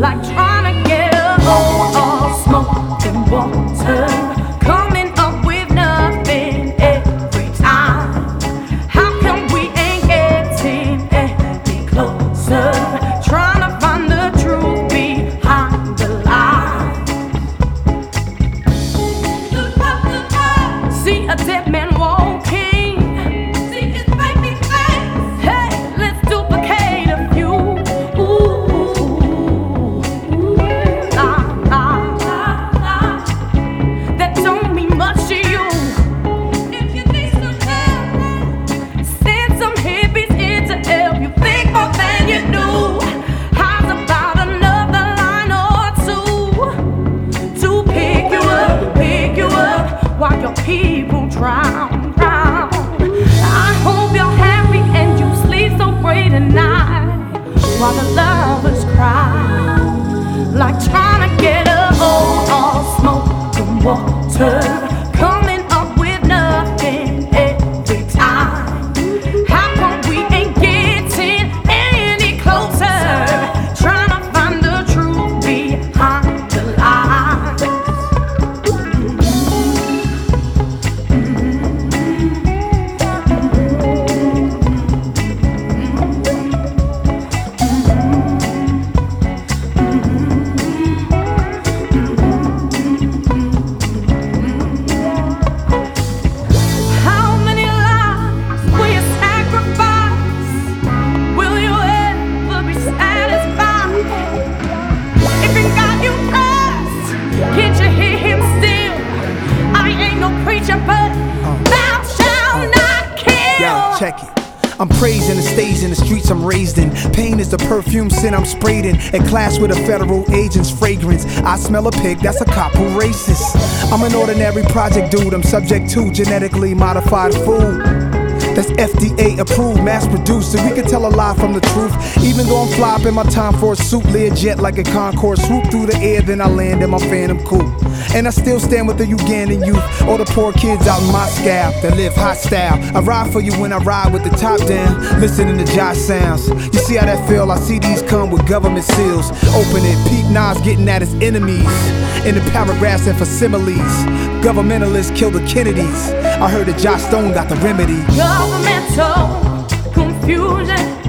like trying to get a hold of smoke and water, coming up with nothing every time. How come we ain't getting any closer? Trying to find the truth behind the lie. See a dead man walking, see his baby face. Hey, let's duplicate a few. That don't mean much to you. If you need some help, send some hippies in to help you think more than you knew. How's about another line or two to pick you up while your people drown. I hope you're happy and you sleep so great at night while the lovers cry, like trying to get a hold of smoke and water, coming up with nothing every time. How come we ain't getting any closer? Trying to find the truth behind the lies. How many lives will you sacrifice? Will you ever be satisfied? If it got you fast, can't you hear him still? I ain't no preacher, but thou shalt not kill. Yo, check it. I'm praising the stage in the streets I'm raised in. Pain is the perfume scent I'm sprayed in. At class with a federal agent's fragrance. I smell a pig, that's a cop who racist. I'm an ordinary project dude, I'm subject to genetically modified food that's FDA approved, mass produced, so we can tell a lie from the truth. Even though I'm fly up in my time for a suit, Learjet like a Concorde, swoop through the air, then I land in my Phantom coupe. And I still stand with the Ugandan youth, or the poor kids out in Moscow that live hostile. I ride for you when I ride with the top down, listening to Josh sounds. You see how that feel? I see these come with government seals. Open it, peep Nas getting at his enemies in the paragraphs and facsimiles. Governmentalists kill the Kennedys. I heard that Josh Stone got the remedy. Governmental confusion.